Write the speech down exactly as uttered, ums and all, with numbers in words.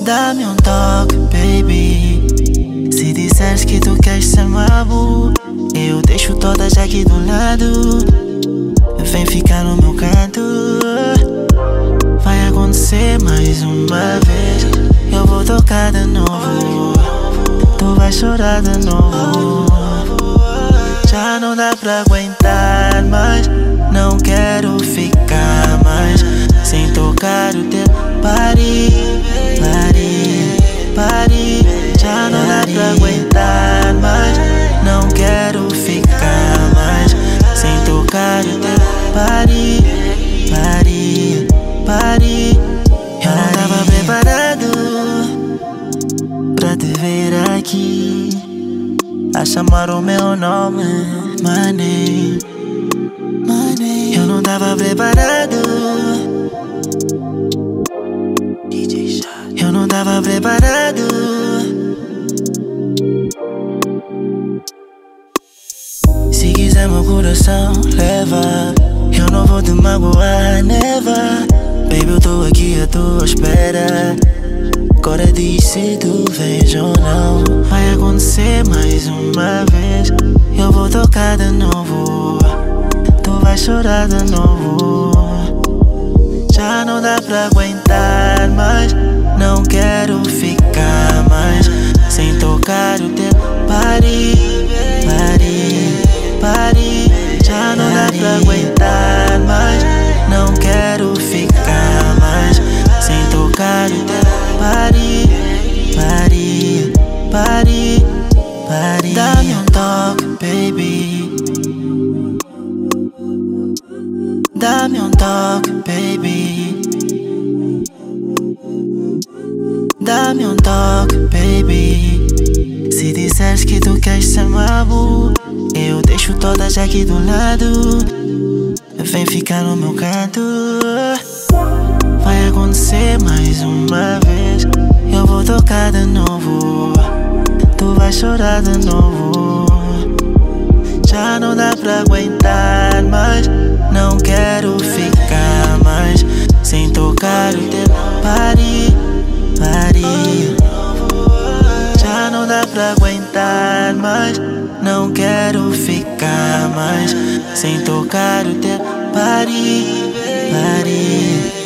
Dá-me um toque, baby. Se disseres que tu queres ser mabu, eu deixo todas aqui do lado. Vem ficar no meu canto. Vai acontecer mais uma vez. Eu vou tocar de novo. Tu vais chorar de novo. Já não dá pra aguentar mais. Não quero ficar mais sem tocar o teu body, body, body. Já não dá pra aguentar mais. Não quero ficar mais sem tocar o teu body, body, body. Eu não tava preparado pra te ver aqui, a chamar o meu nome, my name, my name. Eu não tava preparado. D J Shot. Eu não tava preparado. Se quiser meu coração, leva. Eu não vou te magoar, never. Baby, eu tô aqui à tua espera. Agora diz se tu vês ou não. Vai acontecer mais uma vez. Eu vou tocar de novo. Tu vais chorar de novo. Já não dá pra aguentar mais. Não quero ficar mais sem tocar o teu body, body, body. Já não dá pra aguentar mais. Não quero ficar mais sem tocar o teu body, body, body, body. Dá-me um toque, baby. Dá-me um toque, baby. Dá-me um toque, baby. Se disseres que tu queres ser mabu, eu deixo todas aqui do lado. Vem ficar no meu canto. Vai acontecer mais uma vez. Eu vou tocar de novo. Tu vais chorar de novo. Já não dá pra aguentar mais. Não quero ficar mais sem tocar o teu body, body. Já não dá pra aguentar mais. Não quero ficar mais sem tocar o teu body, body.